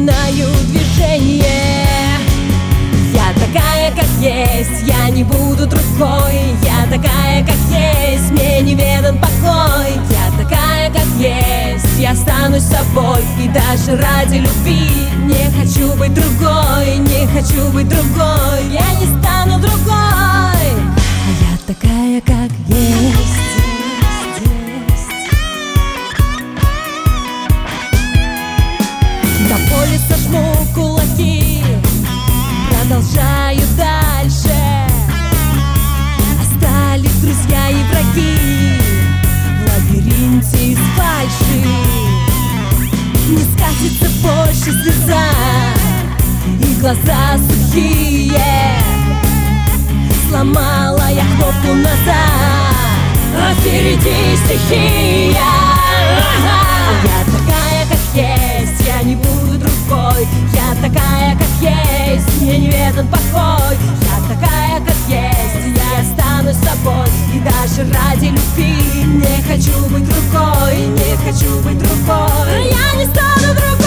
начинаю движение. Я такая, как есть, я не буду другой. Я такая, как есть, мне неведан покой. Я такая, как есть, я останусь собой. И даже ради любви не хочу быть другой, не хочу быть другой. Я не стану другой, а я такая, как есть. На поле сожму кулаки, продолжаю дальше. Остались друзья и враги в лабиринте из фальши. Не скатится больше слеза, и глаза сухие. Сломала я кнопку назад, а впереди стихия. Я такая, как есть, я не буду другой. Я такая, как есть, мне неведан покой. Я такая, как есть, я останусь собой. И даже ради любви не хочу быть другой, не хочу быть другой. Я не стану другой.